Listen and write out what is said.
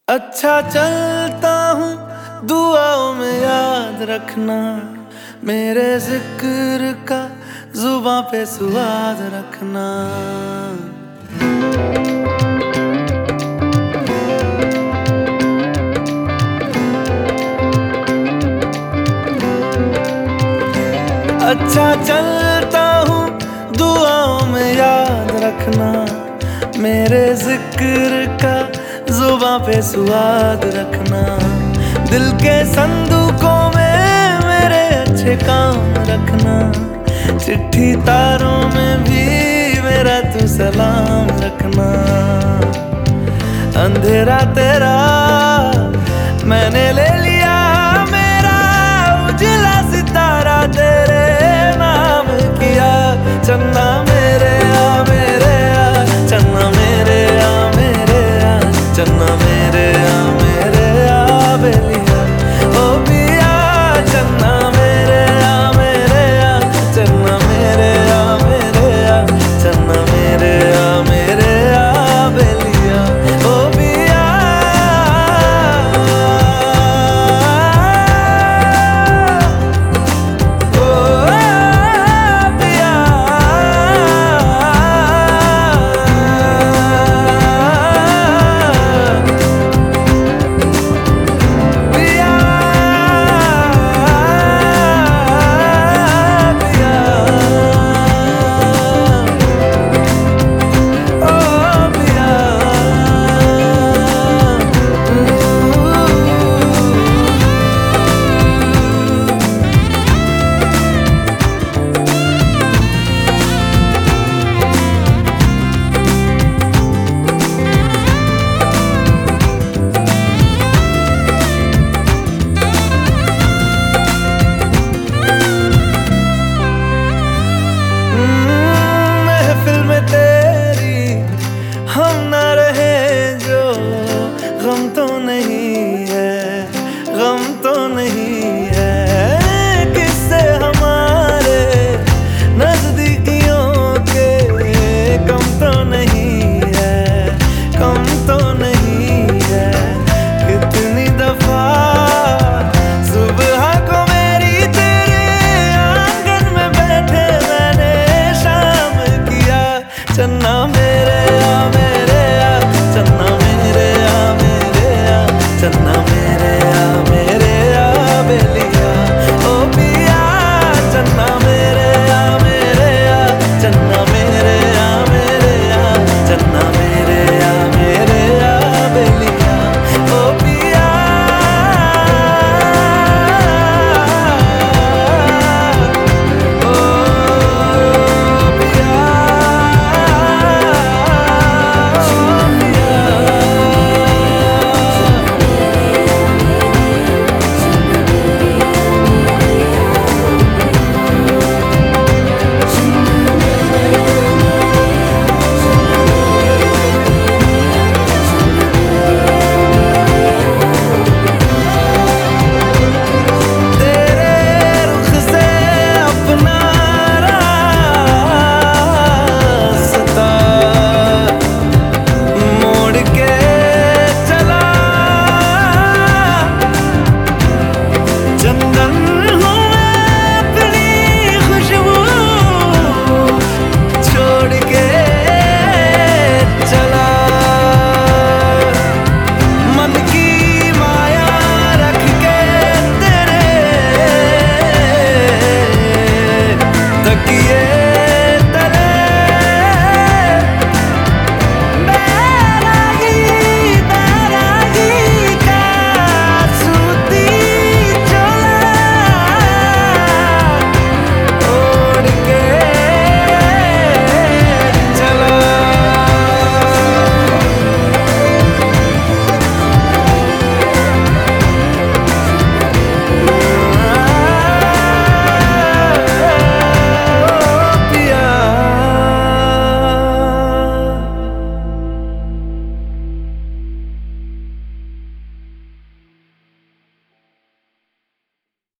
अच्छा चलता हूँ दुआओं में याद रखना, मेरे जिक्र का जुबां पे स्वाद रखना। अच्छा चलता हूँ दुआओं में याद रखना, मेरे जिक्र का जुबां पे स्वाद रखना। दिल के संदूकों में मेरे अच्छे काम रखना, चिट्ठी तारों में भी मेरा तू सलाम रखना। अंधेरा तेरा मैंने ले लिया, मेरा उजला सितारा तेरे नाम किया। चन्ना मेरे आ मेरे आ, चन्ना मेरे आ मेरे आ, चन्ना मेरे आ मेरे आ बेलिया ओ पिया। चन्ना मेरे आ मेरे आ, चन्ना मेरे आ मेरे आ, चन्ना मेरे आ मेरे आ बेलिया ओ पिया। हम ना रहे जो गम तो नहीं